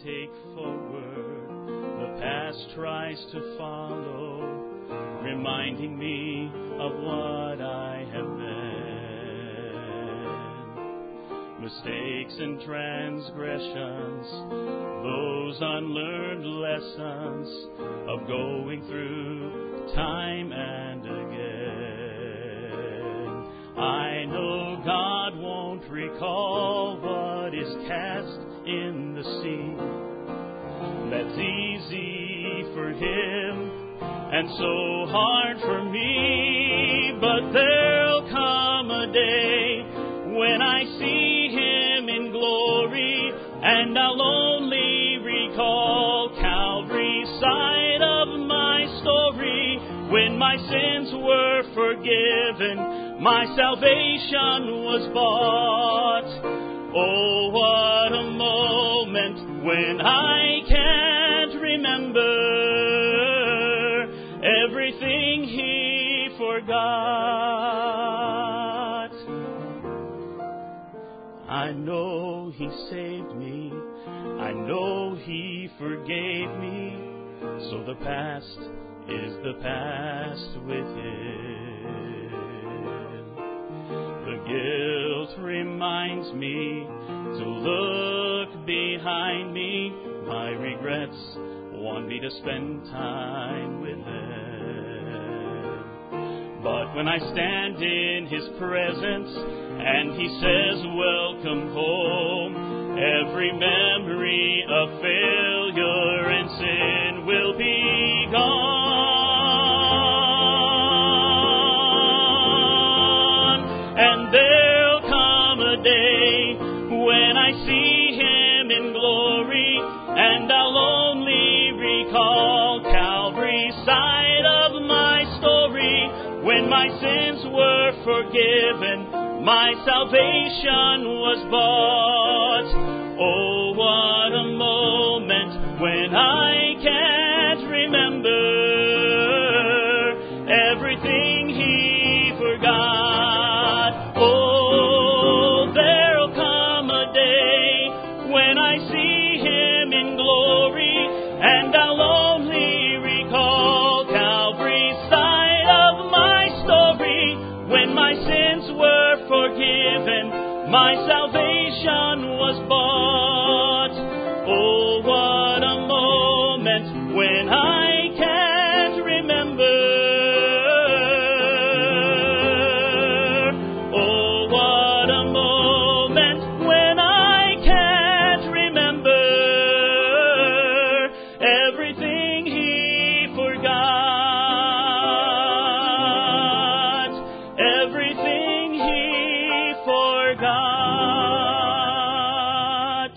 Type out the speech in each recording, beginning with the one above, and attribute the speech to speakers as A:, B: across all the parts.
A: take forward, the past tries to follow, reminding me of what I have been. Mistakes and transgressions, those unlearned lessons of going through time and again. I know God won't recall what is cast in the sea. That's easy for Him and so hard for me. But there'll come a day when I see Him in glory, and I'll only recall Calvary's side of my story. When my sins were forgiven, my salvation was bought. Oh, what a moment when I can't remember everything He forgot. I know He saved me, I know He forgave me, so the past is the past with Him. The guilt reminds me to look behind me. My regrets want me to spend time with them. But when I stand in His presence and He says, welcome home, every memory of failure and sin will be gone. And there'll come a day when I see Him in glory, and I'll only recall Calvary's side of my story. When my sins were forgiven, my salvation was bought. Oh, what a moment when I can't remember everything He forgot. Oh, there'll come a day when I see Him in glory, and I'll only recall Calvary's side of my story. When my sins were forgiven, my salvation was bought. Oh, what a moment when I can't remember. Oh, what a moment when I can't remember everything He forgot. Everything He forgot.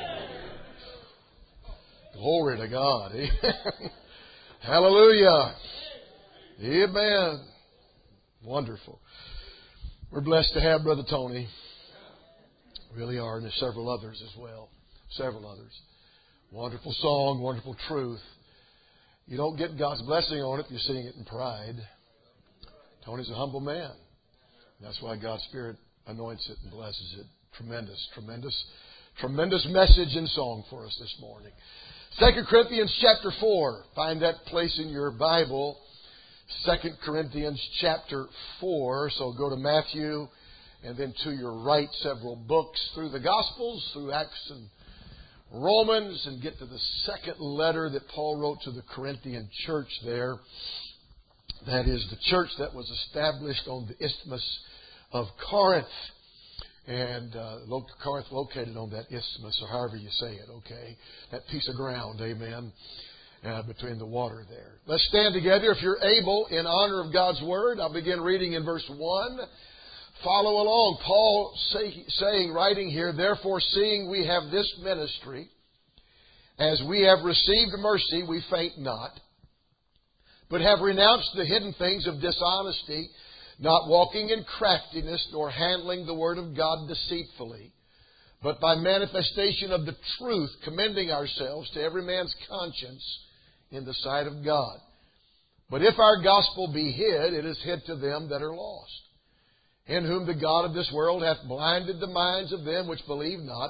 B: Glory to God. Hallelujah. Amen. Wonderful. We're blessed to have Brother Tony. Really are, and there's several others as well. Several others. Wonderful song, wonderful truth. You don't get God's blessing on it if you're singing it in pride. Tony's a humble man. That's why God's Spirit anoints it and blesses it. Tremendous, tremendous, tremendous message and song for us this morning. 2 Corinthians chapter 4. Find that place in your Bible. 2 Corinthians chapter 4. So go to Matthew and then to your right several books through the Gospels, through Acts and Romans, and get to the second letter that Paul wrote to the Corinthian church there. That is the church that was established on the Isthmus of Corinth. And Corinth located on that isthmus, or however you say it, okay? That piece of ground, amen, between the water there. Let's stand together, if you're able, in honor of God's Word. I'll begin reading in verse 1. Follow along. Paul writing here, therefore, seeing we have this ministry, as we have received mercy, we faint not, but have renounced the hidden things of dishonesty, not walking in craftiness, nor handling the word of God deceitfully, but by manifestation of the truth, commending ourselves to every man's conscience in the sight of God. But if our gospel be hid, it is hid to them that are lost, in whom the God of this world hath blinded the minds of them which believe not,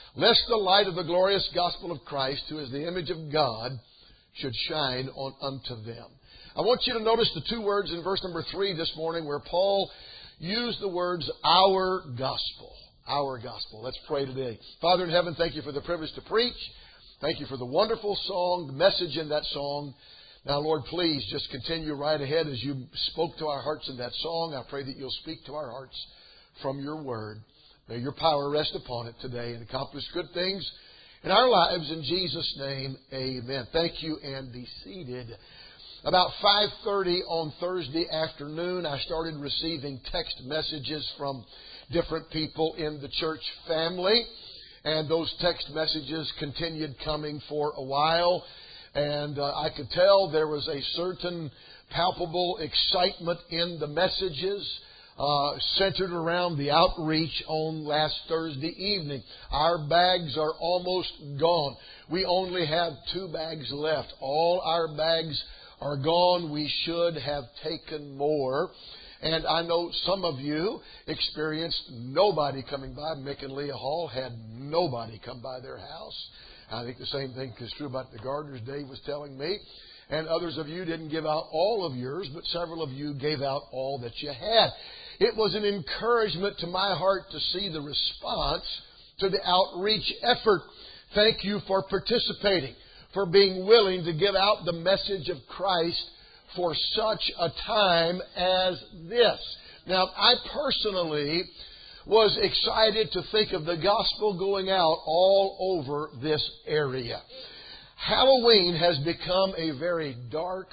B: lest the light of the glorious gospel of Christ, who is the image of God, should shine unto them. I want you to notice the two words in verse number 3 this morning where Paul used the words, our gospel. Our gospel. Let's pray today. Father in heaven, thank you for the privilege to preach. Thank you for the wonderful song, the message in that song. Now, Lord, please just continue right ahead as you spoke to our hearts in that song. I pray that you'll speak to our hearts from your word. May your power rest upon it today and accomplish good things in our lives. In Jesus' name, amen. Thank you, and be seated. About 5:30 on Thursday afternoon, I started receiving text messages from different people in the church family. And those text messages continued coming for a while. And I could tell there was a certain palpable excitement in the messages centered around the outreach on last Thursday evening. Our bags are almost gone. We only have 2 bags left. All our bags are gone. We should have taken more. And I know some of you experienced nobody coming by. Mick and Leah Hall had nobody come by their house. I think the same thing is true about the gardeners, Dave was telling me. And others of you didn't give out all of yours, but several of you gave out all that you had. It was an encouragement to my heart to see the response to the outreach effort. Thank you for participating, for being willing to give out the message of Christ for such a time as this. Now, I personally was excited to think of the gospel going out all over this area. Halloween has become a very dark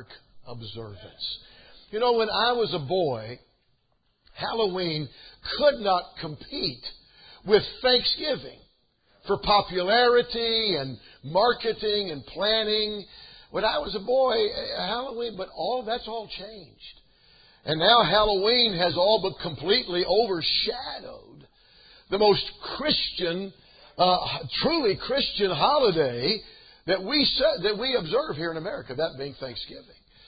B: observance. You know, when I was a boy, Halloween could not compete with Thanksgiving for popularity and marketing and planning. When I was a boy, Halloween, but that's all changed. And now Halloween has all but completely overshadowed the most Christian, truly Christian holiday that we observe here in America, that being Thanksgiving.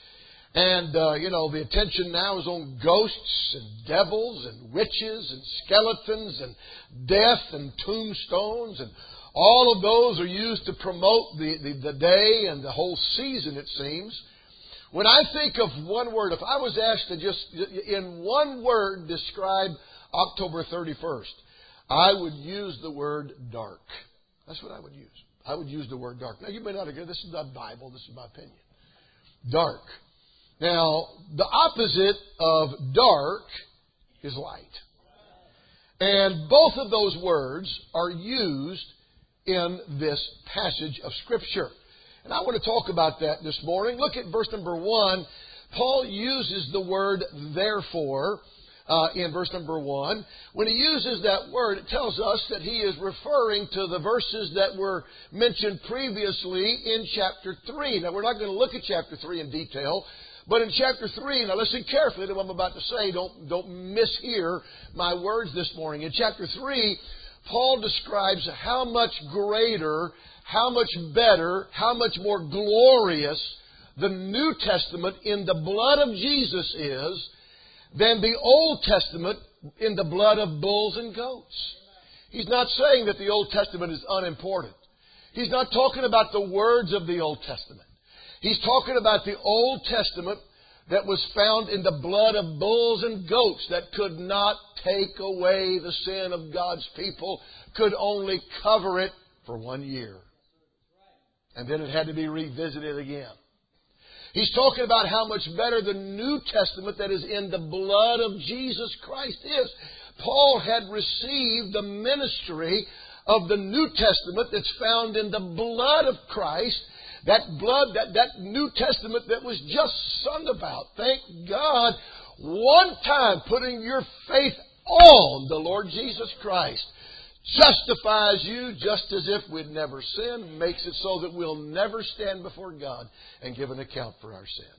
B: And, the attention now is on ghosts and devils and witches and skeletons and death and tombstones. And all of those are used to promote the day and the whole season, it seems. When I think of one word, if I was asked to just, in one word, describe October 31st, I would use the word dark. That's what I would use. I would use the word dark. Now, you may not agree. This is not Bible. This is my opinion. Dark. Now, the opposite of dark is light. And both of those words are used in this passage of Scripture. And I want to talk about that this morning. Look at verse number 1. Paul uses the word therefore in verse number 1. When he uses that word, it tells us that he is referring to the verses that were mentioned previously in chapter 3. Now, we're not going to look at chapter 3 in detail. But in chapter 3, now listen carefully to what I'm about to say. Don't mishear my words this morning. In chapter 3, Paul describes how much greater, how much better, how much more glorious the New Testament in the blood of Jesus is than the Old Testament in the blood of bulls and goats. He's not saying that the Old Testament is unimportant. He's not talking about the words of the Old Testament. He's talking about the Old Testament that was found in the blood of bulls and goats that could not take away the sin of God's people, could only cover it for 1 year. And then it had to be revisited again. He's talking about how much better the New Testament that is in the blood of Jesus Christ is. Paul had received the ministry of the New Testament that's found in the blood of Christ. That blood, that New Testament that was just sung about. Thank God, one time putting your faith on the Lord Jesus Christ justifies you just as if we'd never sinned, makes it so that we'll never stand before God and give an account for our sin.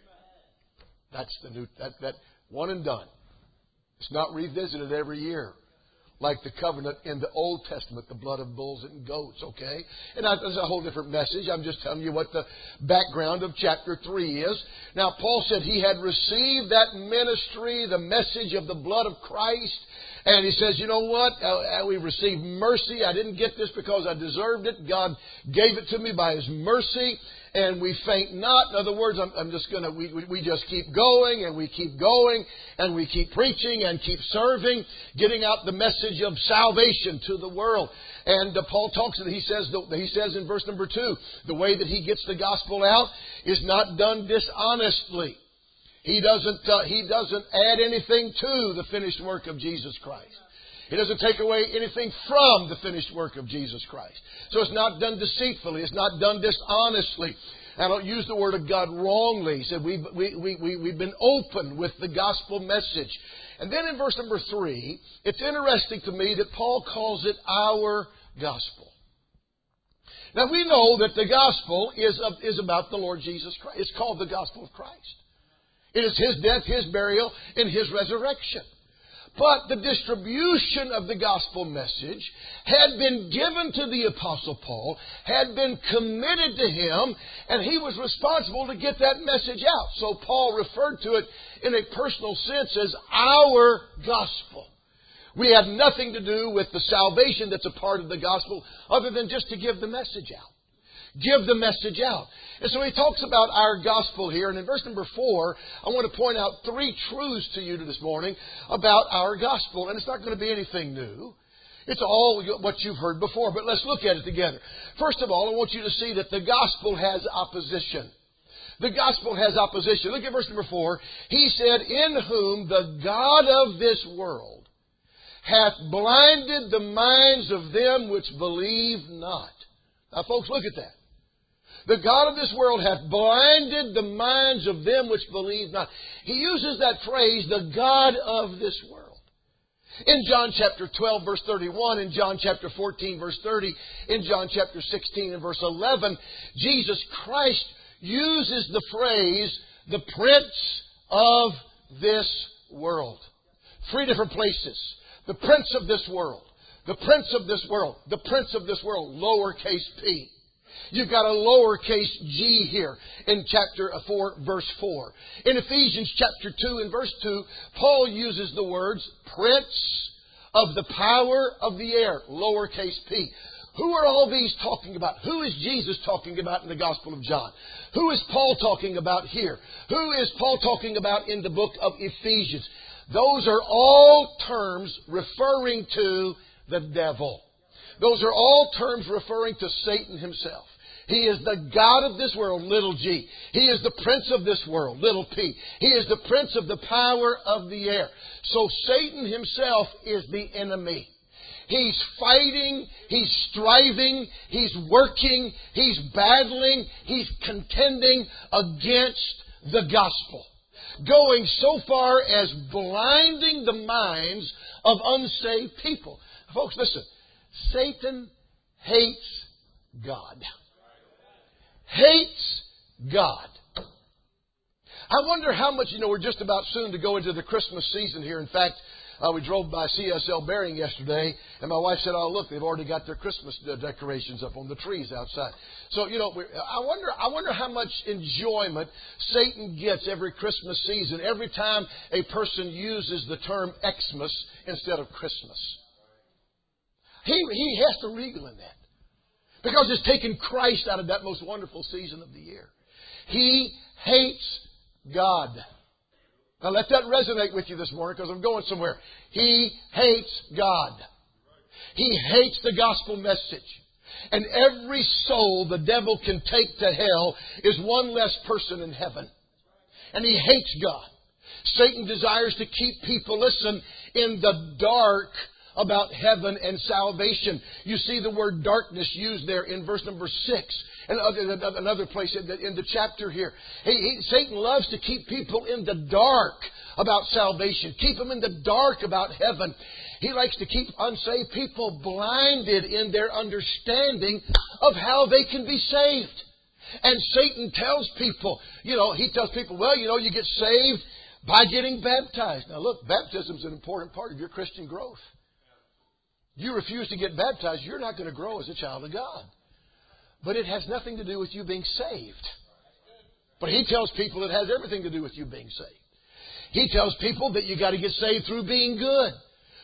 B: That's the new, that one and done. It's not revisited every year like the covenant in the Old Testament, the blood of bulls and goats, okay? And that's a whole different message. I'm just telling you what the background of chapter 3 is. Now, Paul said he had received that ministry, the message of the blood of Christ, And he says, you know what? We received mercy. I didn't get this because I deserved it. God gave it to me by His mercy. And we faint not. In other words, we just keep going and we keep going and we keep preaching and keep serving, getting out the message of salvation to the world. And Paul talks, he says in verse number 2, the way that he gets the gospel out is not done dishonestly. He doesn't add anything to the finished work of Jesus Christ. He doesn't take away anything from the finished work of Jesus Christ. So it's not done deceitfully. It's not done dishonestly. I don't use the word of God wrongly. He said we've been open with the gospel message. And then in verse number 3, it's interesting to me that Paul calls it our gospel. Now we know that the gospel is about the Lord Jesus Christ. It's called the gospel of Christ. It is His death, His burial, and His resurrection. But the distribution of the gospel message had been given to the Apostle Paul, had been committed to him, and he was responsible to get that message out. So Paul referred to it in a personal sense as our gospel. We had nothing to do with the salvation that's a part of the gospel other than just to give the message out. Give the message out. And so he talks about our gospel here. And in verse number 4, I want to point out 3 truths to you this morning about our gospel. And it's not going to be anything new. It's all what you've heard before. But let's look at it together. First of all, I want you to see that the gospel has opposition. The gospel has opposition. Look at verse number 4. He said, in whom the God of this world hath blinded the minds of them which believe not. Now, folks, look at that. The God of this world hath blinded the minds of them which believe not. He uses that phrase, the God of this world. In John chapter 12, verse 31, in John chapter 14, verse 30, in John chapter 16 and verse 11, Jesus Christ uses the phrase, the prince of this world. 3 different places. The prince of this world. The prince of this world. The prince of this world. Lowercase p. You've got a lowercase g here in chapter 4, verse 4. In Ephesians chapter 2 and verse 2, Paul uses the words prince of the power of the air, lowercase p. Who are all these talking about? Who is Jesus talking about in the Gospel of John? Who is Paul talking about here? Who is Paul talking about in the book of Ephesians? Those are all terms referring to the devil. Those are all terms referring to Satan himself. He is the God of this world, little g. He is the prince of this world, little p. He is the prince of the power of the air. So Satan himself is the enemy. He's fighting, he's striving, he's working, he's battling, he's contending against the gospel. Going so far as blinding the minds of unsaved people. Folks, listen. Satan hates God. Hates God. I wonder how much, we're just about soon to go into the Christmas season here. In fact, we drove by CSL Bearing yesterday, and my wife said, oh, look, they've already got their Christmas decorations up on the trees outside. So, I wonder how much enjoyment Satan gets every Christmas season, every time a person uses the term Xmas instead of Christmas. He has to wriggle in that. Because it's taken Christ out of that most wonderful season of the year. He hates God. Now let that resonate with you this morning because I'm going somewhere. He hates God. He hates the gospel message. And every soul the devil can take to hell is one less person in heaven. And he hates God. Satan desires to keep people, listen, in the dark about heaven and salvation. You see the word darkness used there in verse number 6 and another place in the chapter here. Satan loves to keep people in the dark about salvation. Keep them in the dark about heaven. He likes to keep unsaved people blinded in their understanding of how they can be saved. And Satan tells people, he tells people, well, you get saved by getting baptized. Now look, baptism is an important part of your Christian growth. You refuse to get baptized, you're not going to grow as a child of God. But it has nothing to do with you being saved. But he tells people it has everything to do with you being saved. He tells people that you got to get saved through being good.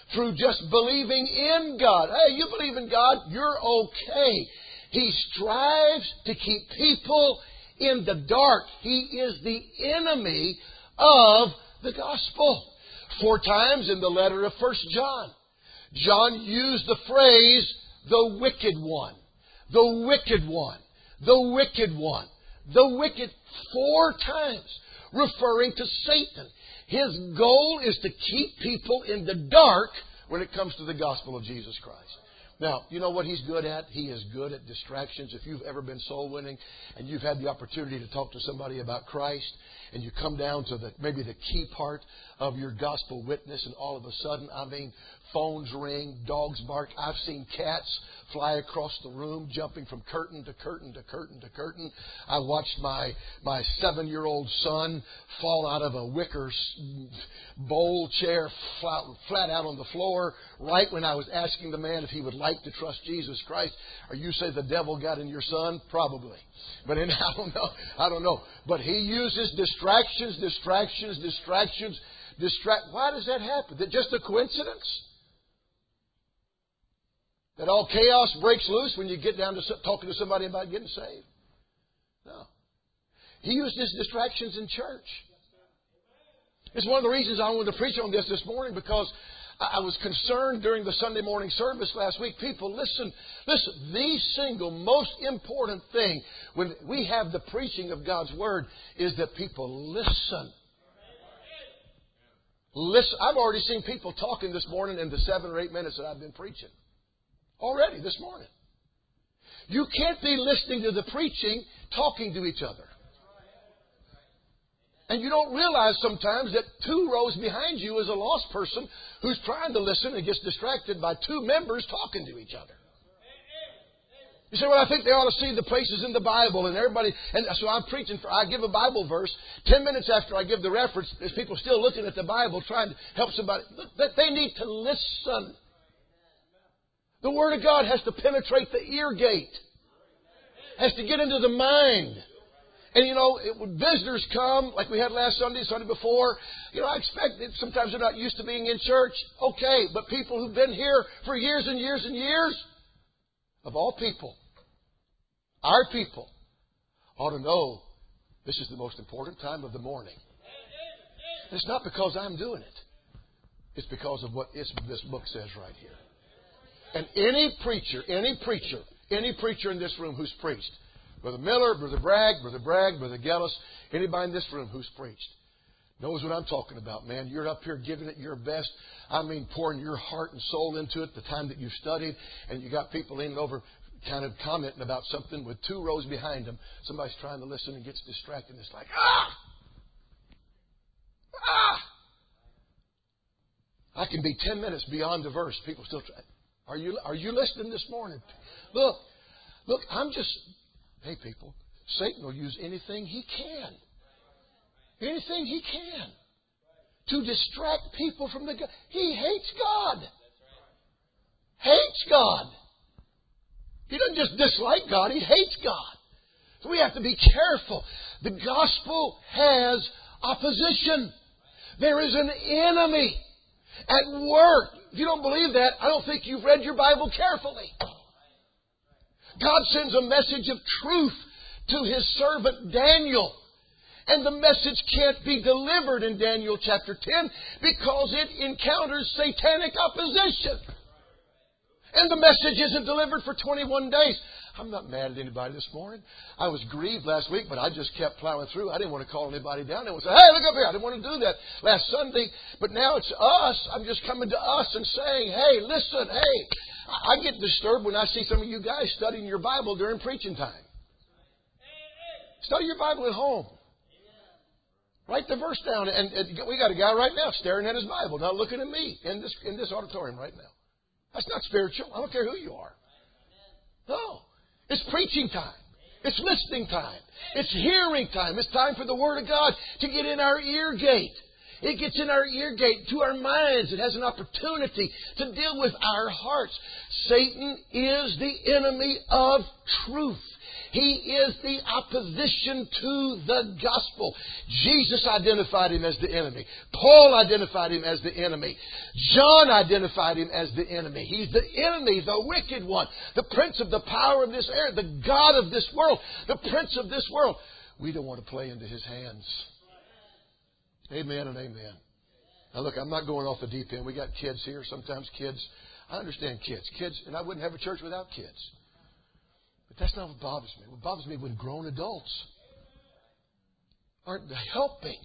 B: through just believing in God. Hey, you believe in God, you're okay. He strives to keep people in the dark. He is the enemy of the gospel. 4 times in the letter of 1 John, John used the phrase, the wicked one, the wicked one, the wicked one, the wicked, 4 times, referring to Satan. His goal is to keep people in the dark when it comes to the gospel of Jesus Christ. Now, you know what he's good at? He is good at distractions. If you've ever been soul winning and you've had the opportunity to talk to somebody about Christ and you come down to maybe the key part of your gospel witness and all of a sudden, phones ring, dogs bark. I've seen cats fly across the room, jumping from curtain to curtain to curtain to curtain. I watched my 7-year-old son fall out of a wicker bowl chair flat out on the floor right when I was asking the man if he would like to trust Jesus Christ. Or you say the devil got in your son? Probably. But I don't know. But he uses distractions. Why does that happen? Is it just a coincidence? That all chaos breaks loose when you get down to talking to somebody about getting saved? No. He uses distractions in church. It's one of the reasons I wanted to preach on this morning, because I was concerned during the Sunday morning service last week. People, listen. The single most important thing when we have the preaching of God's Word is that people listen. Listen. I've already seen people talking this morning in the 7 or 8 minutes that I've been preaching. Already this morning. You can't be listening to the preaching, talking to each other. And you don't realize sometimes that 2 rows behind you is a lost person who's trying to listen and gets distracted by 2 members talking to each other. You say, well, I think they ought to see the places in the Bible and everybody. And so I'm preaching. I give a Bible verse. 10 minutes after I give the reference, there's people still looking at the Bible trying to help somebody. They need to listen. The Word of God has to penetrate the ear gate. Has to get into the mind. And when visitors come, like we had last Sunday, Sunday before, I expect that sometimes they're not used to being in church. Okay, but people who've been here for years and years and years, of all people, our people, ought to know this is the most important time of the morning. And it's not because I'm doing it. It's because of what this book says right here. And any preacher in this room who's preached, Brother Miller, Brother Bragg, Brother Gellis, anybody in this room who's preached, knows what I'm talking about, man. You're up here giving it your best. Pouring your heart and soul into it the time that you've studied. And you got people leaning over kind of commenting about something with 2 rows behind them. Somebody's trying to listen and gets distracted. And it's like, I can be 10 minutes beyond the verse. People still try. Are you listening this morning? Look, hey people, Satan will use anything he can. Anything he can. To distract people from the God. He hates God. Hates God. He doesn't just dislike God, he hates God. So we have to be careful. The gospel has opposition. There is an enemy at work. If you don't believe that, I don't think you've read your Bible carefully. God sends a message of truth to His servant Daniel. And the message can't be delivered in Daniel chapter 10 because it encounters satanic opposition. And the message isn't delivered for 21 days. I'm not mad at anybody this morning. I was grieved last week, but I just kept plowing through. I didn't want to call anybody down. I didn't want to say, hey, look up here. I didn't want to do that last Sunday. But now it's us. I'm just coming to us and saying, hey, listen, hey. I get disturbed when I see some of you guys studying your Bible during preaching time. Study your Bible at home. Write the verse down. And we got a guy right now staring at his Bible, not looking at me in this auditorium right now. That's not spiritual. I don't care who you are. No. It's preaching time. It's listening time. It's hearing time. It's time for the Word of God to get in our ear gate. It gets in our ear gate to our minds. It has an opportunity to deal with our hearts. Satan is the enemy of truth. He is the opposition to the gospel. Jesus identified Him as the enemy. Paul identified Him as the enemy. John identified Him as the enemy. He's the enemy, the wicked one, the prince of the power of this air, the God of this world, the prince of this world. We don't want to play into His hands. Amen and amen. Now look, I'm not going off the deep end. We got kids here. Sometimes kids, I understand kids. Kids, and I wouldn't have a church without kids. But that's not what bothers me. What bothers me when grown adults aren't helping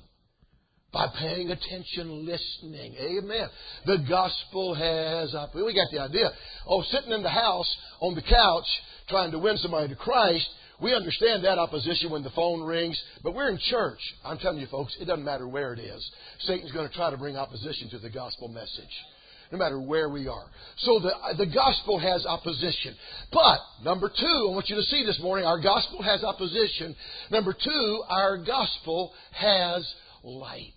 B: by paying attention, listening. Amen. The gospel has... We got the idea. Oh, sitting in the house on the couch trying to win somebody to Christ, we understand that opposition when the phone rings, but we're in church. I'm telling you, folks, it doesn't matter where it is. Satan's going to try to bring opposition to the gospel message, no matter where we are. So the gospel has opposition. But, number two, I want you to see this morning, our gospel has opposition. Number two, our gospel has light.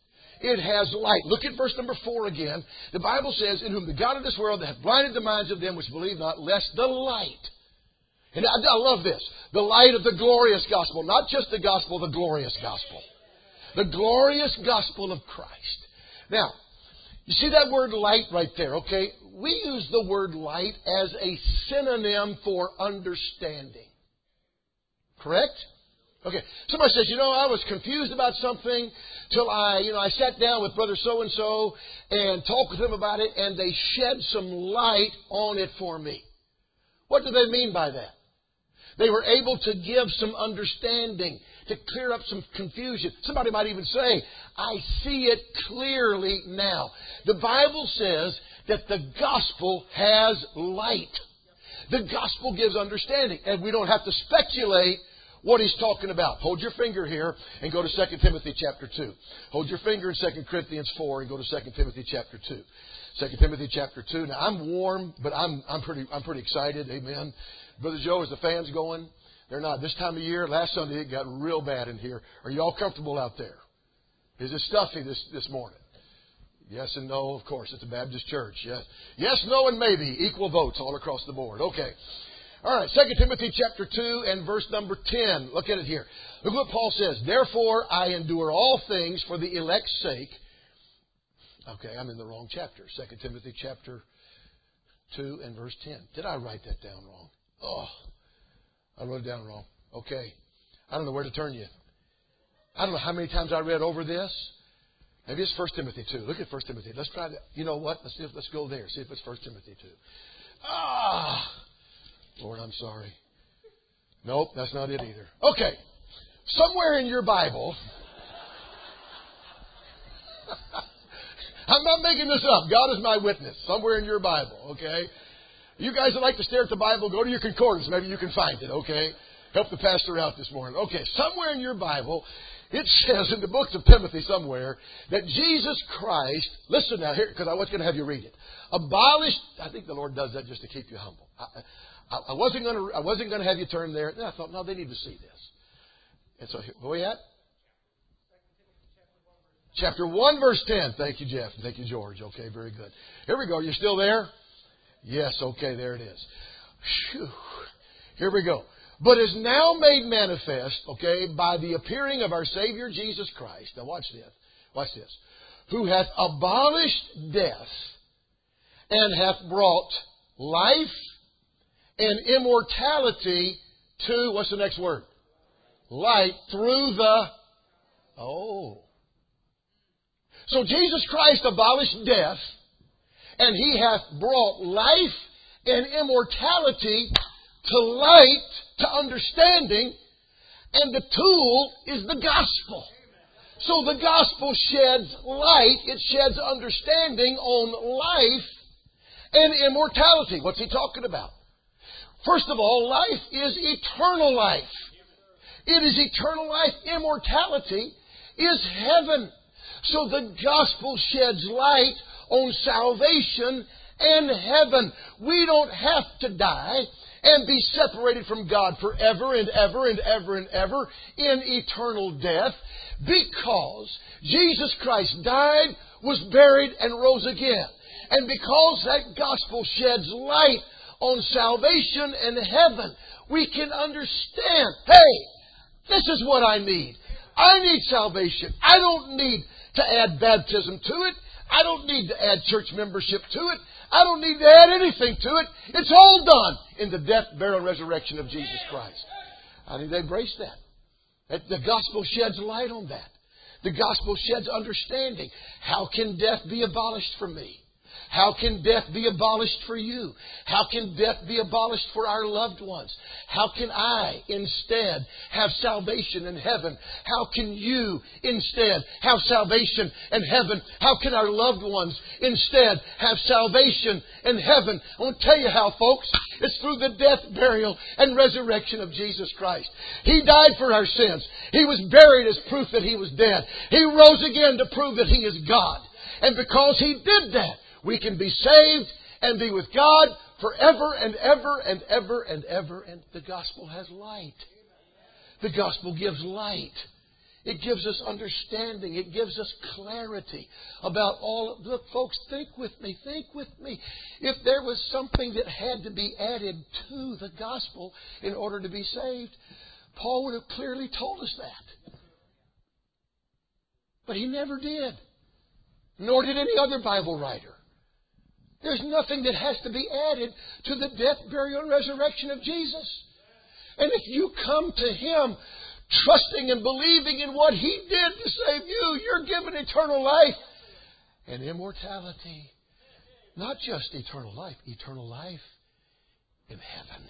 B: It has light. Look at verse number 4 again. The Bible says, in whom the God of this world hath blinded the minds of them which believe not, lest the light... And I love this. The light of the glorious gospel. Not just the gospel, the glorious gospel. The glorious gospel of Christ. Now, you see that word light right there, okay? We use the word light as a synonym for understanding. Correct? Okay. Somebody says, I was confused about something till I sat down with Brother so-and-so and talked with him about it, and they shed some light on it for me. What do they mean by that? They were able to give some understanding, to clear up some confusion. Somebody might even say, I see it clearly now. The Bible says that the gospel has light. The gospel gives understanding. And we don't have to speculate what he's talking about. Hold your finger here and go to 2 Timothy chapter 2. Hold your finger in 2 Corinthians 4 and go to 2 Timothy chapter 2. 2 Timothy chapter 2. Now, I'm warm, but I'm pretty excited. Amen. Brother Joe, is the fans going? They're not. This time of year, last Sunday, it got real bad in here. Are you all comfortable out there? Is it stuffy this morning? Yes and no, of course. It's a Baptist church. Yes, no, and maybe. Equal votes all across the board. Okay. All right. 2 Timothy chapter 2 and verse number 10. Look at it here. Look what Paul says. Therefore, I endure all things for the elect's sake. Okay, I'm in the wrong chapter. 2 Timothy chapter 2 and verse 10. Did I write that down wrong? Oh, I wrote it down wrong. Okay. I don't know where to turn you. I don't know how many times I read over this. Maybe it's 1 Timothy 2. Look at 1 Timothy. Let's try to, you know what? Let's go there. See if it's 1 Timothy 2. Lord, I'm sorry. Nope, that's not it either. Okay. Somewhere in your Bible... I'm not making this up. God is my witness. Somewhere in your Bible, okay? You guys that like to stare at the Bible, go to your concordance. Maybe you can find it, okay? Help the pastor out this morning. Okay, somewhere in your Bible, it says in the books of Timothy somewhere that Jesus Christ, listen now here, because I was going to have you read it, abolished, I think the Lord does that just to keep you humble. I wasn't going to have you turn there. I thought, no, they need to see this. And so, where are we at? Chapter 1, verse 10. Thank you, Jeff. Thank you, George. Okay, very good. Here we go. You still there? Yes, okay, there it is. Whew. Here we go. But is now made manifest, okay, by the appearing of our Savior Jesus Christ. Now watch this. Watch this. Who hath abolished death and hath brought life and immortality to, what's the next word? Light through the... So Jesus Christ abolished death, and He hath brought life and immortality to light, to understanding, and the tool is the gospel. So the gospel sheds light, it sheds understanding on life and immortality. What's he talking about? First of all, life is eternal life. It is eternal life. Immortality is heaven. So the gospel sheds light on salvation and heaven. We don't have to die and be separated from God forever and ever and ever and ever in eternal death, because Jesus Christ died, was buried, and rose again. And because that gospel sheds light on salvation and heaven, we can understand, hey, this is what I need. I need salvation. I don't need to add baptism to it. I don't need to add church membership to it. I don't need to add anything to it. It's all done in the death, burial, and resurrection of Jesus Christ. I need to embrace that. The gospel sheds light on that. The gospel sheds understanding. How can death be abolished for me? How can death be abolished for you? How can death be abolished for our loved ones? How can I instead have salvation in heaven? How can you instead have salvation in heaven? How can our loved ones instead have salvation in heaven? I want to tell you how, folks. It's through the death, burial, and resurrection of Jesus Christ. He died for our sins. He was buried as proof that He was dead. He rose again to prove that He is God. And because He did that, we can be saved and be with God forever and ever and ever and ever. And the gospel has light. The gospel gives light. It gives us understanding. It gives us clarity about all. Look, folks, think with me. Think with me. If there was something that had to be added to the gospel in order to be saved, Paul would have clearly told us that. But he never did. Nor did any other Bible writer. There's nothing that has to be added to the death, burial, and resurrection of Jesus. And if you come to Him trusting and believing in what He did to save you, you're given eternal life and immortality. Not just eternal life in heaven.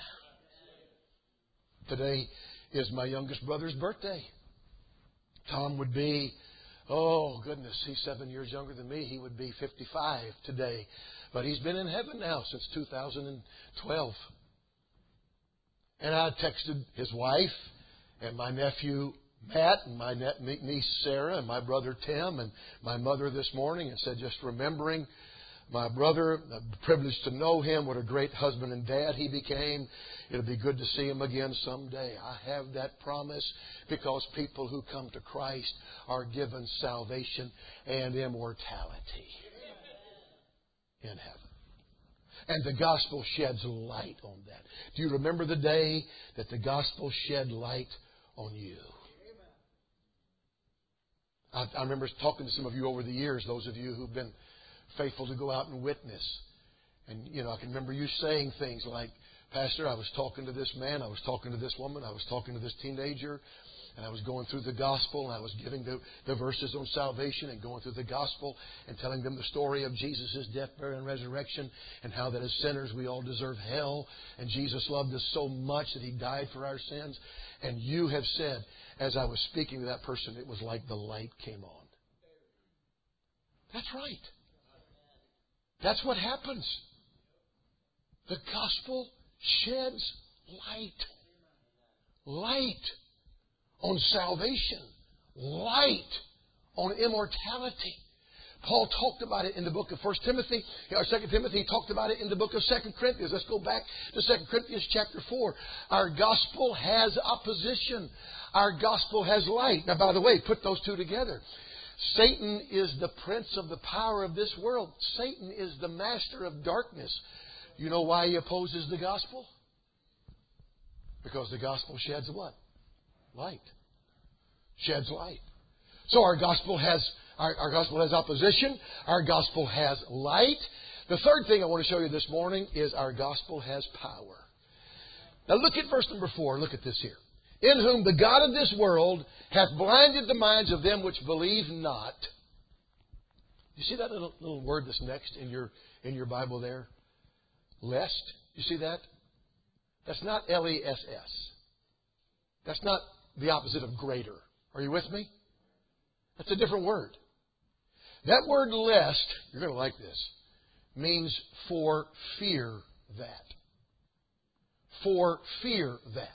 B: Today is my youngest brother's birthday. Tom would be, oh goodness, he's 7 years younger than me. He would be 55 today. But he's been in heaven now since 2012. And I texted his wife and my nephew Matt and my niece Sarah and my brother Tim and my mother this morning and said, just remembering my brother, the privilege to know him, what a great husband and dad he became. It'll be good to see him again someday. I have that promise because people who come to Christ are given salvation and immortality in heaven. And the gospel sheds light on that. Do you remember the day that the gospel shed light on you? I remember talking to some of you over the years, those of you who've been faithful to go out and witness. And, I can remember you saying things like, Pastor, I was talking to this man, I was talking to this woman, I was talking to this teenager, and I was going through the gospel, and I was giving the verses on salvation and going through the gospel and telling them the story of Jesus' death, burial, and resurrection, and how that as sinners we all deserve hell, and Jesus loved us so much that He died for our sins. And you have said, as I was speaking to that person, it was like the light came on. That's right. That's what happens. The gospel sheds light. Light on salvation. Light on immortality. Paul talked about it in the book of 1 Timothy, or 2 Timothy. He talked about it in the book of 2 Corinthians. Let's go back to 2 Corinthians chapter 4. Our gospel has opposition. Our gospel has light. Now, by the way, put those two together. Satan is the prince of the power of this world. Satan is the master of darkness. You know why he opposes the gospel? Because the gospel sheds what? Light. Sheds light. So our gospel has opposition. Our gospel has light. The third thing I want to show you this morning is our gospel has power. Now look at verse number 4. Look at this here. In whom the God of this world hath blinded the minds of them which believe not. You see that little word that's next in your Bible there? Lest. You see that? That's not L-E-S-S. That's not the opposite of greater. Are you with me? That's a different word. That word lest, you're going to like this, means for fear that. For fear that.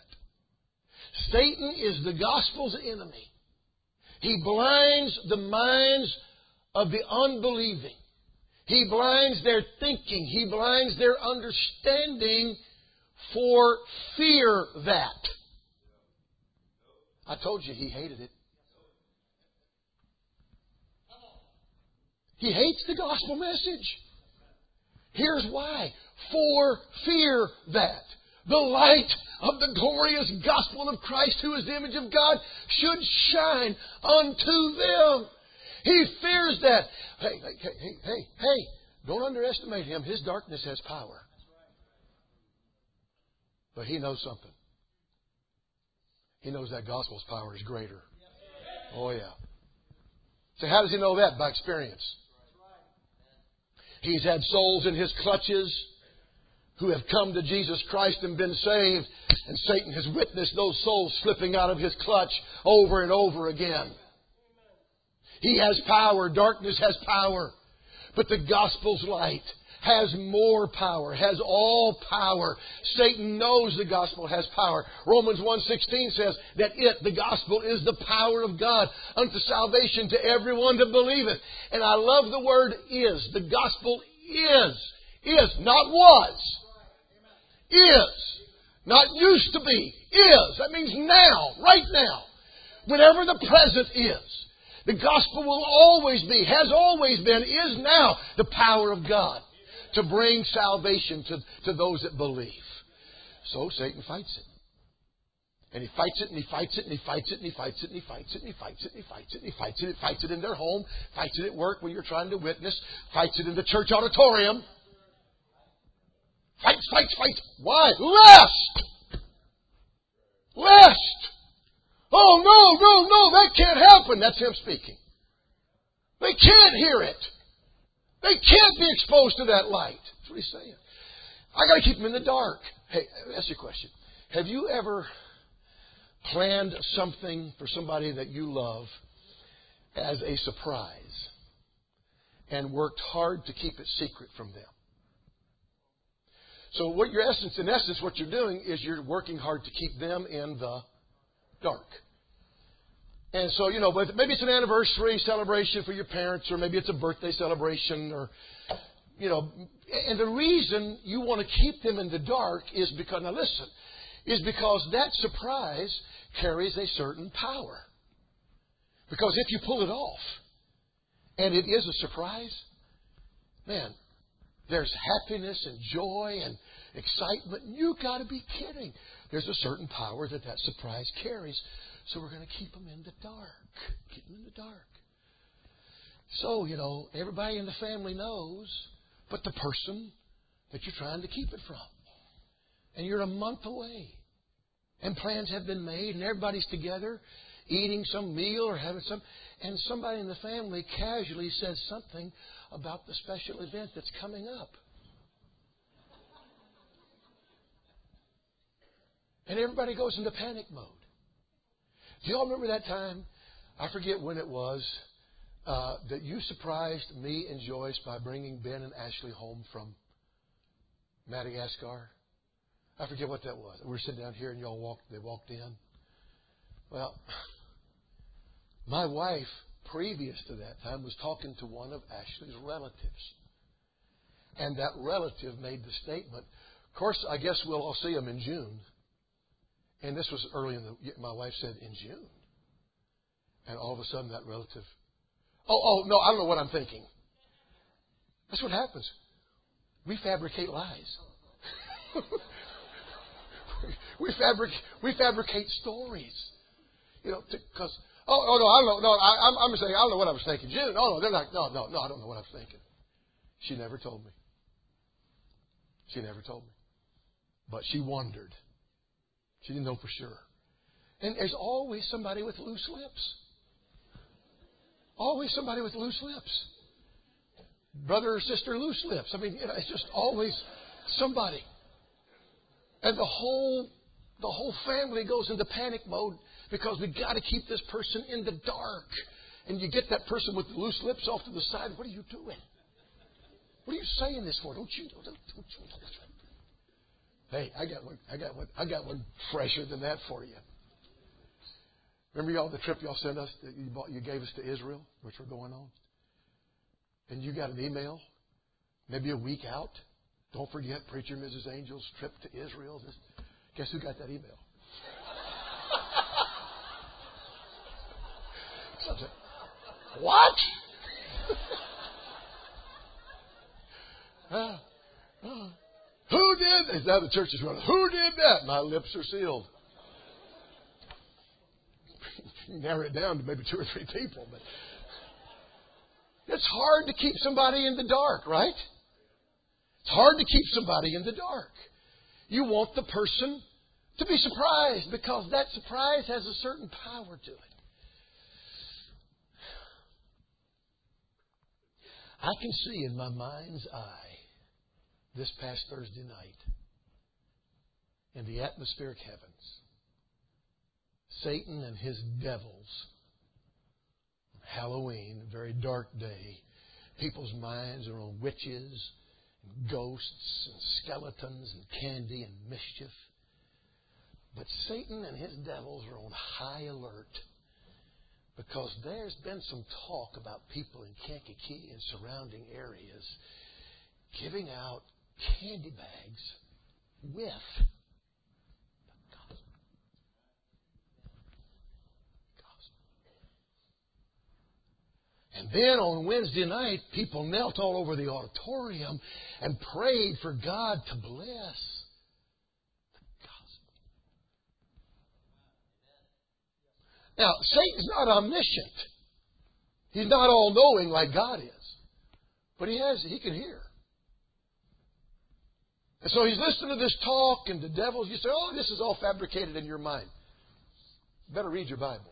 B: Satan is the gospel's enemy. He blinds the minds of the unbelieving. He blinds their thinking. He blinds their understanding for fear that. I told you he hated it. He hates the gospel message. Here's why. For fear that the light of the glorious gospel of Christ, who is the image of God, should shine unto them. He fears that. Hey, don't underestimate him. His darkness has power. But he knows something. He knows that gospel's power is greater. Oh, yeah. So how does he know that? By experience. He's had souls in his clutches who have come to Jesus Christ and been saved. And Satan has witnessed those souls slipping out of his clutch over and over again. He has power. Darkness has power. But the gospel's light has more power, has all power. Satan knows the gospel has power. Romans 1:16 says that the gospel, is the power of God unto salvation to everyone that believeth. And I love the word is. The gospel is, not was. Is. Not used to be. Is. That means now, right now. Whenever the present is. The gospel will always be, has always been, is now the power of God to bring salvation to those that believe. So Satan fights it. And he fights it, and he fights it, and he fights it, and he fights it, and he fights it, and he fights it, and he fights it, and he fights it. He fights it in their home, fights it at work when you're trying to witness, fights it in the church auditorium. Fights. Why? Lest. Oh, no, that can't happen. That's him speaking. They can't hear it. They can't be exposed to that light. That's what he's saying. I got to keep them in the dark. Hey, ask you a question. Have you ever planned something for somebody that you love as a surprise and worked hard to keep it secret from them? So in essence, what you're doing is you're working hard to keep them in the dark. And so, but maybe it's an anniversary celebration for your parents, or maybe it's a birthday celebration, or, and the reason you want to keep them in the dark is because that surprise carries a certain power. Because if you pull it off, and it is a surprise, man, there's happiness and joy and excitement. You got to be kidding. There's a certain power that surprise carries. So we're going to keep them in the dark. Keep them in the dark. So, everybody in the family knows, but the person that you're trying to keep it from. And you're a month away. And plans have been made, and everybody's together eating some meal or having some. And somebody in the family casually says something about the special event that's coming up. And everybody goes into panic mode. Do you all remember that time? I forget when it was that you surprised me and Joyce by bringing Ben and Ashley home from Madagascar. I forget what that was. We were sitting down here and they walked in. Well, my wife, previous to that time, was talking to one of Ashley's relatives. And that relative made the statement, of course, I guess we'll all see them in June. And this was early my wife said, in June. And all of a sudden that relative, no, I don't know what I'm thinking. That's what happens. We fabricate lies. we fabricate stories. Because, no, I don't know. I'm saying, I don't know what I was thinking. June, no, they're not, no, I don't know what I was thinking. She never told me. But she wondered. She didn't know for sure. And there's always somebody with loose lips. Always somebody with loose lips. Brother or sister, loose lips. It's just always somebody. And the whole family goes into panic mode because we've got to keep this person in the dark. And you get that person with the loose lips off to the side. What are you doing? What are you saying this for? Don't you? Hey, I got one fresher than that for you. Remember the trip y'all sent us that you gave us to Israel, which we're going on? And you got an email, maybe a week out. Don't forget Preacher Mrs. Angel's trip to Israel. Guess who got that email? So I said, what? Who did? Now the church is running. Who did that? My lips are sealed. Narrow it down to maybe 2 or 3 people. But it's hard to keep somebody in the dark, right? It's hard to keep somebody in the dark. You want the person to be surprised because that surprise has a certain power to it. I can see in my mind's eye this past Thursday night in the atmospheric heavens, Satan and his devils. Halloween, a very dark day. People's minds are on witches, and ghosts, and skeletons, and candy, and mischief. But Satan and his devils are on high alert because there's been some talk about people in Kankakee and surrounding areas giving out candy bags with the gospel. And then on Wednesday night, people knelt all over the auditorium and prayed for God to bless the gospel. Now, Satan's not omniscient. He's not all-knowing like God is. But he can hear. And so he's listening to this talk, and the devils, you say, oh, this is all fabricated in your mind. You better read your Bible.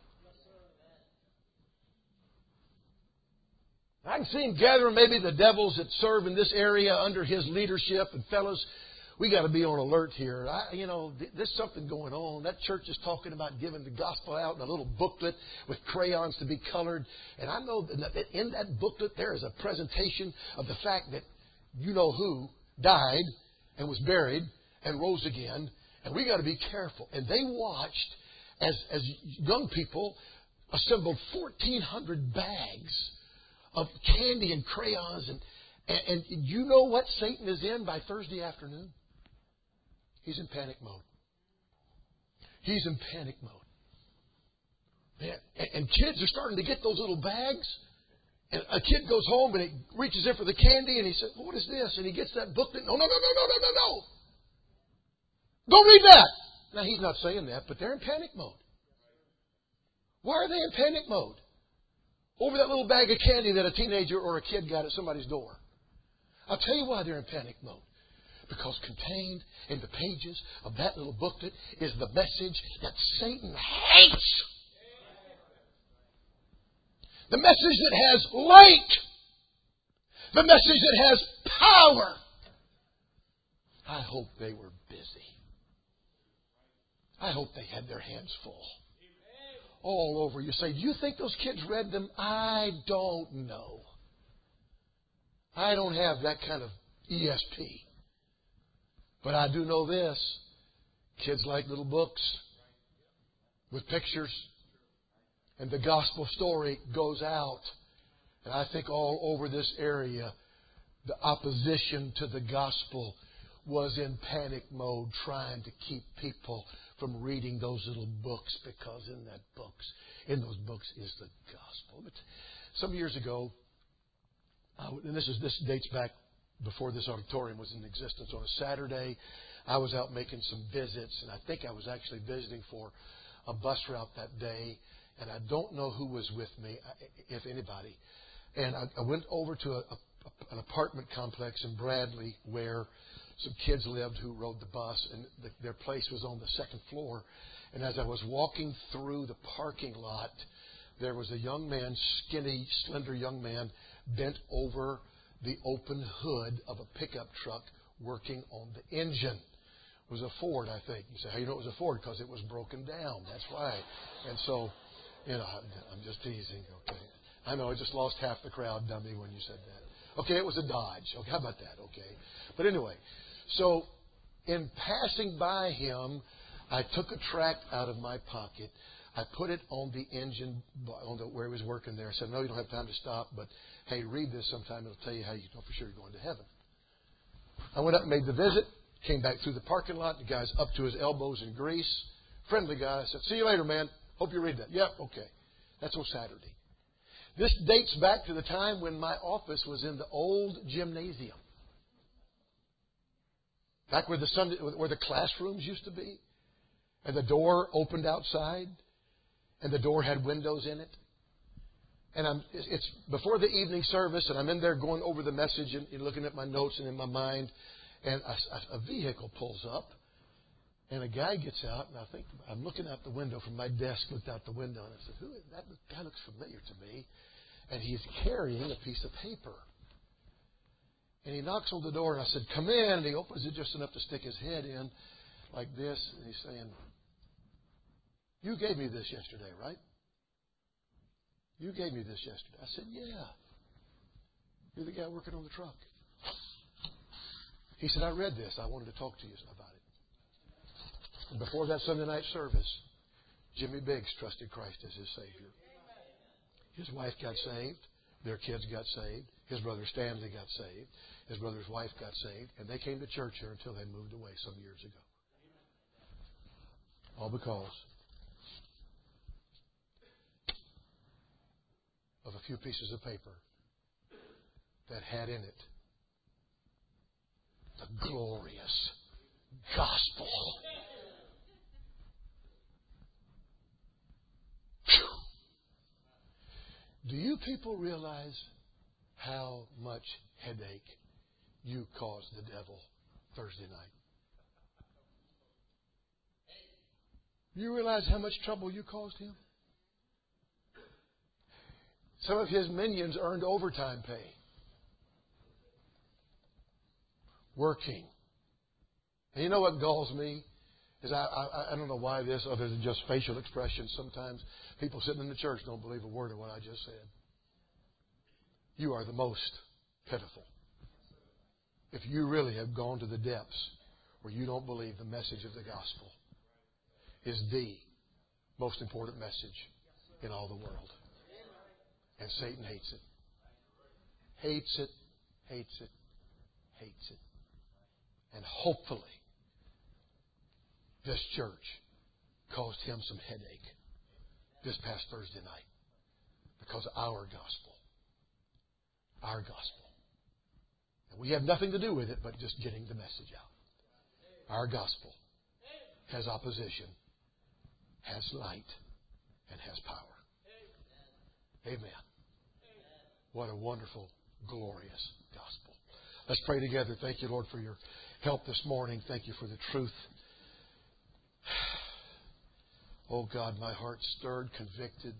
B: I can see him gathering maybe the devils that serve in this area under his leadership. And fellas, we got to be on alert here. There's something going on. That church is talking about giving the gospel out in a little booklet with crayons to be colored. And I know that in that booklet there is a presentation of the fact that you know who died and was buried and rose again. And we got to be careful. And they watched as young people assembled 1,400 bags of candy and crayons. And you know what Satan is in by Thursday afternoon? He's in panic mode. He's in panic mode. And kids are starting to get those little bags. And a kid goes home and he reaches in for the candy and he says, what is this? And he gets that booklet. No. Don't read that. Now, he's not saying that, but they're in panic mode. Why are they in panic mode? Over that little bag of candy that a teenager or a kid got at somebody's door. I'll tell you why they're in panic mode. Because contained in the pages of that little booklet is the message that Satan hates. The message that has light. The message that has power. I hope they were busy. I hope they had their hands full. All over. You say, do you think those kids read them? I don't know. I don't have that kind of ESP. But I do know this. Kids like little books with pictures. And the gospel story goes out. And I think all over this area, the opposition to the gospel was in panic mode, trying to keep people from reading those little books, because in those books is the gospel. But some years ago, and this dates back before this auditorium was in existence, on a Saturday, I was out making some visits, and I think I was actually visiting for a bus route that day, and I don't know who was with me, if anybody. And I went over to an apartment complex in Bradley where some kids lived who rode the bus, and their place was on the second floor. And as I was walking through the parking lot, there was a young man, skinny, slender young man, bent over the open hood of a pickup truck working on the engine. It was a Ford, I think. You say, how do you know it was a Ford? Because it was broken down. That's why. And so, I'm just teasing. Okay, I know I just lost half the crowd, dummy, when you said that. Okay, it was a Dodge. Okay, how about that? Okay. But anyway, so in passing by him, I took a tract out of my pocket. I put it on the engine, where he was working there. I said, no, you don't have time to stop, but hey, read this sometime. It'll tell you how you know for sure you're going to heaven. I went up and made the visit, came back through the parking lot. The guy's up to his elbows in grease. Friendly guy. I said, see you later, man. Hope you read that. Yep, okay. That's on Saturday. This dates back to the time when my office was in the old gymnasium. Back where the classrooms used to be. And the door opened outside. And the door had windows in it. And it's before the evening service, and I'm in there going over the message and looking at my notes and in my mind. And a vehicle pulls up. And a guy gets out, and I'm looking out the window from my desk, looked out the window, and I said, "Who is that? Guy looks familiar to me." And he's carrying a piece of paper. And he knocks on the door, and I said, "Come in." And he opens it just enough to stick his head in like this. And he's saying, "You gave me this yesterday, right? You gave me this yesterday." I said, "Yeah. You're the guy working on the truck." He said, "I read this. I wanted to talk to you about it." And before that Sunday night service, Jimmy Biggs trusted Christ as his Savior. His wife got saved. Their kids got saved. His brother Stanley got saved. His brother's wife got saved. And they came to church here until they moved away some years ago. All because of a few pieces of paper that had in it the glorious gospel. Do you people realize how much headache you caused the devil Thursday night? You realize how much trouble you caused him? Some of his minions earned overtime pay. Working. And you know what galls me? Is I don't know why this, other than just facial expressions. Sometimes people sitting in the church don't believe a word of what I just said. You are the most pitiful. If you really have gone to the depths where you don't believe the message of the gospel is the most important message in all the world. And Satan hates it. Hates it, hates it, hates it. And hopefully, this church caused him some headache this past Thursday night because of our gospel. Our gospel. And we have nothing to do with it but just getting the message out. Our gospel has opposition, has light, and has power. Amen. What a wonderful, glorious gospel. Let's pray together. Thank you, Lord, for your help this morning. Thank you for the truth. Oh God, my heart stirred, convicted.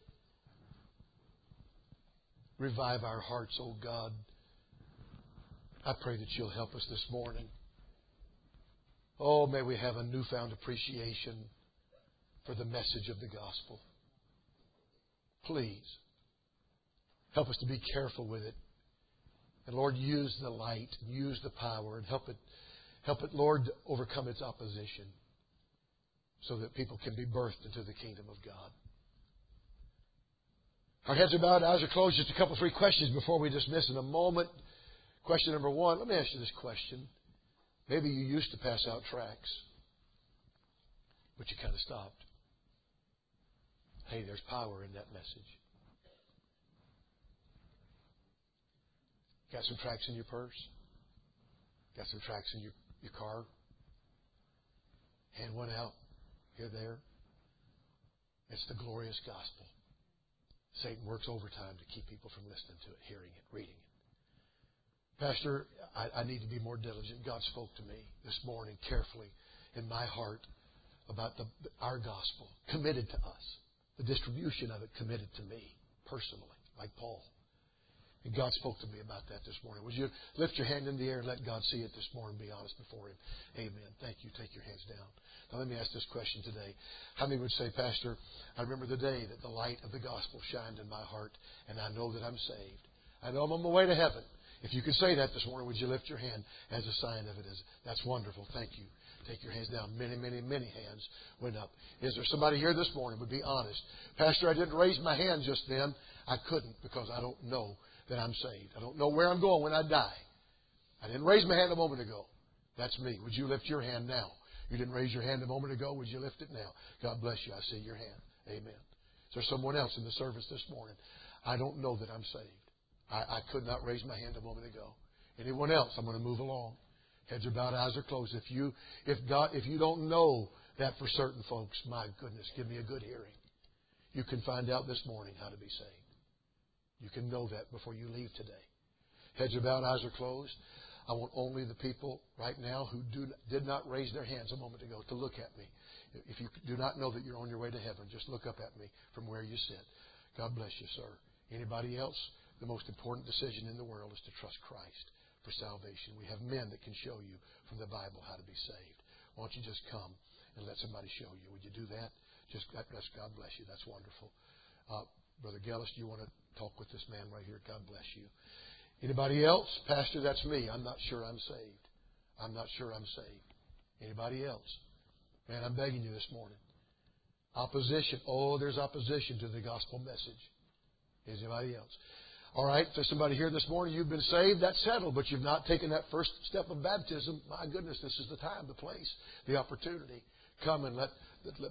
B: Revive our hearts, oh God. I pray that you'll help us this morning. Oh, may we have a newfound appreciation for the message of the gospel. Please, help us to be careful with it. And Lord, use the light, use the power, and help it, Lord, to overcome its opposition so that people can be birthed into the kingdom of God. Our heads are bowed, eyes are closed. Just a couple, 3 questions before we dismiss in a moment. Question number 1, let me ask you this question. Maybe you used to pass out tracts, but you kind of stopped. Hey, there's power in that message. Got some tracts in your purse? Got some tracts in your car? Hand one out. Here, there. It's the glorious gospel. Satan works overtime to keep people from listening to it, hearing it, reading it. Pastor, I need to be more diligent. God spoke to me this morning carefully in my heart about our gospel, committed to us. The distribution of it committed to me personally, like Paul. And God spoke to me about that this morning. Would you lift your hand in the air and let God see it this morning? Be honest before Him. Amen. Thank you. Take your hands down. Now let me ask this question today. How many would say, Pastor, I remember the day that the light of the gospel shined in my heart, and I know that I'm saved. I know I'm on my way to heaven. If you could say that this morning, would you lift your hand as a sign of it? That's wonderful. Thank you. Take your hands down. Many, many, many hands went up. Is there somebody here this morning would be honest? Pastor, I didn't raise my hand just then. I couldn't because I don't know that I'm saved. I don't know where I'm going when I die. I didn't raise my hand a moment ago. That's me. Would you lift your hand now? You didn't raise your hand a moment ago. Would you lift it now? God bless you. I see your hand. Amen. Is there someone else in the service this morning? I don't know that I'm saved. I could not raise my hand a moment ago. Anyone else? I'm going to move along. Heads are bowed, eyes are closed. If you don't know that for certain, folks, my goodness, give me a good hearing. You can find out this morning how to be saved. You can know that before you leave today. Heads are bowed, eyes are closed. I want only the people right now who did not raise their hands a moment ago to look at me. If you do not know that you're on your way to heaven, just look up at me from where you sit. God bless you, sir. Anybody else? The most important decision in the world is to trust Christ for salvation. We have men that can show you from the Bible how to be saved. Why don't you just come and let somebody show you? Would you do that? God bless you. That's wonderful. Brother Gellis, do you want to talk with this man right here? God bless you. Anybody else? Pastor, that's me. I'm not sure I'm saved. I'm not sure I'm saved. Anybody else? Man, I'm begging you this morning. Opposition. Oh, there's opposition to the gospel message. Is anybody else? All right, if there's somebody here this morning, you've been saved, that's settled, but you've not taken that first step of baptism. My goodness, this is the time, the place, the opportunity. Come and let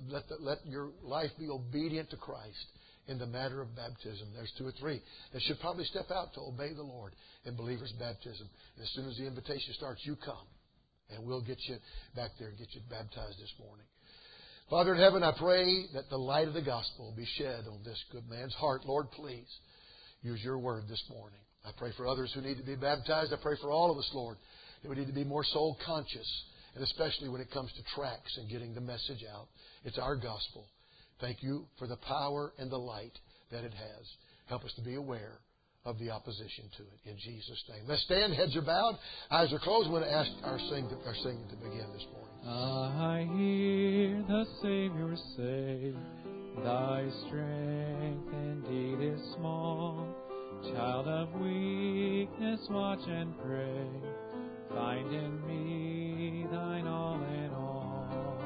B: your life be obedient to Christ in the matter of baptism. There's 2 or 3 that should probably step out to obey the Lord in believer's baptism. And as soon as the invitation starts, you come, and we'll get you back there and get you baptized this morning. Father in heaven, I pray that the light of the gospel be shed on this good man's heart. Lord, please use your word this morning. I pray for others who need to be baptized. I pray for all of us, Lord, that we need to be more soul conscious, and especially when it comes to tracts and getting the message out. It's our gospel. Thank you for the power and the light that it has. Help us to be aware of the opposition to it. In Jesus' name. Let's stand. Heads are bowed. Eyes are closed. I'm going to ask our singing to begin this morning.
C: I hear the Savior say, Thy strength indeed is small. Child of weakness, watch and pray. Find in me thine all in all.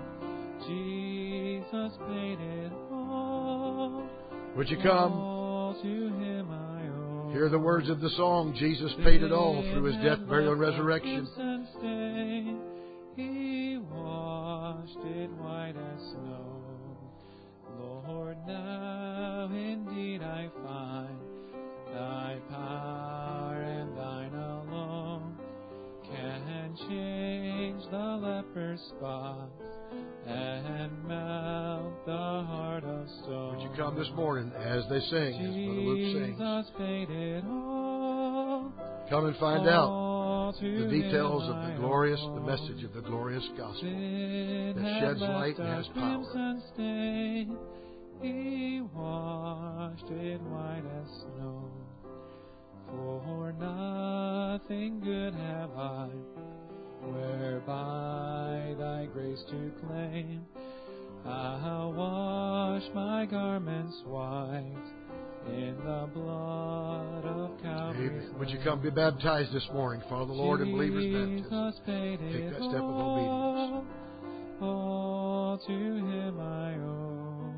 C: Jesus paid it all.
B: Would you come?
C: All to him I owe.
B: Hear the words of the song. Jesus paid it all through his death, burial, and resurrection.
C: He washed it white as snow. Lord, now indeed I find thy power and thine alone can change the leper's spots and melt the heart of stone.
B: Would you come this morning as they sing, as Brother Luke sings?
C: Jesus paid it all.
B: Come and find out the details of the message of the glorious gospel that sheds light and has power.
C: He washed it white as snow. For nothing good have I, whereby thy grace to claim. I'll wash my garments white in the blood of Calvary's
B: Amen. Would you come be baptized this morning? Follow the Lord in believer's baptism. Take that step of obedience.
C: All to him I owe.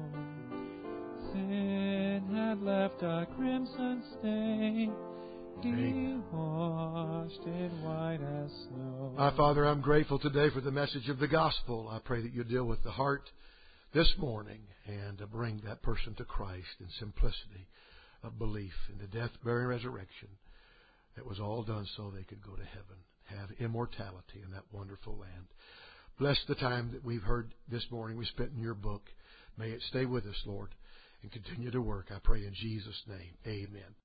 C: Sin had left a crimson stain. He washed it white as snow.
B: My Father, I'm grateful today for the message of the gospel. I pray that you deal with the heart this morning and bring that person to Christ in simplicity of belief in the death, burial, and resurrection. That was all done so they could go to heaven, have immortality in that wonderful land. Bless the time that we've heard this morning, we spent in your book. May it stay with us, Lord, and continue to work. I pray in Jesus' name. Amen.